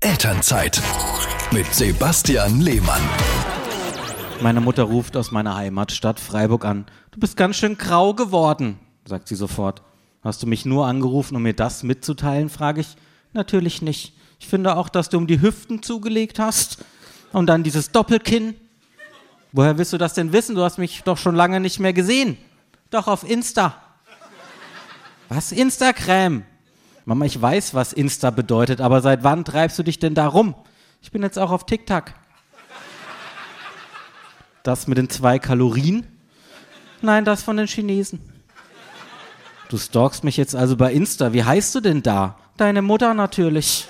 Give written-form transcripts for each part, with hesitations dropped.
Elternzeit mit Sebastian Lehmann. Meine Mutter ruft aus meiner Heimatstadt Freiburg an. Du bist ganz schön grau geworden, sagt sie sofort. Hast du mich nur angerufen, um mir das mitzuteilen, frage ich. Natürlich nicht. Ich finde auch, dass du um die Hüften zugelegt hast. Und dann dieses Doppelkinn. Woher willst du das denn wissen? Du hast mich doch schon lange nicht mehr gesehen. Doch auf Insta. Was? Instagram? Mama, ich weiß, was Insta bedeutet, aber seit wann treibst du dich denn da rum? Ich bin jetzt auch auf TikTok. Das mit den 2 Kalorien? Nein, das von den Chinesen. Du stalkst mich jetzt also bei Insta. Wie heißt du denn da? Deine Mutter natürlich.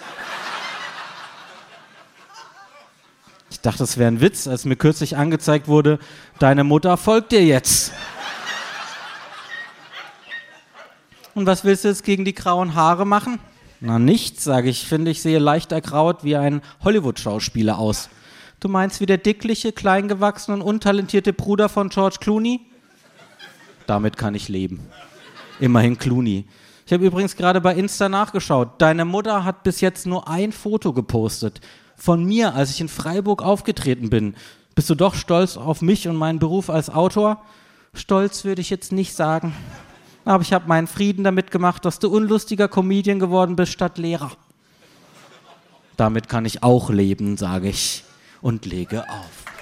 Ich dachte, das wäre ein Witz, als mir kürzlich angezeigt wurde, deine Mutter folgt dir jetzt. Und was willst du jetzt gegen die grauen Haare machen? Na nichts, sage ich. Finde, ich sehe leicht ergraut wie ein Hollywood-Schauspieler aus. Du meinst wie der dickliche, kleingewachsene und untalentierte Bruder von George Clooney? Damit kann ich leben. Immerhin Clooney. Ich habe übrigens gerade bei Insta nachgeschaut. Deine Mutter hat bis jetzt nur ein Foto gepostet. Von mir, als ich in Freiburg aufgetreten bin. Bist du doch stolz auf mich und meinen Beruf als Autor? Stolz würde ich jetzt nicht sagen. Aber ich habe meinen Frieden damit gemacht, dass du unlustiger Comedian geworden bist statt Lehrer. Damit kann ich auch leben, sage ich. Und lege auf.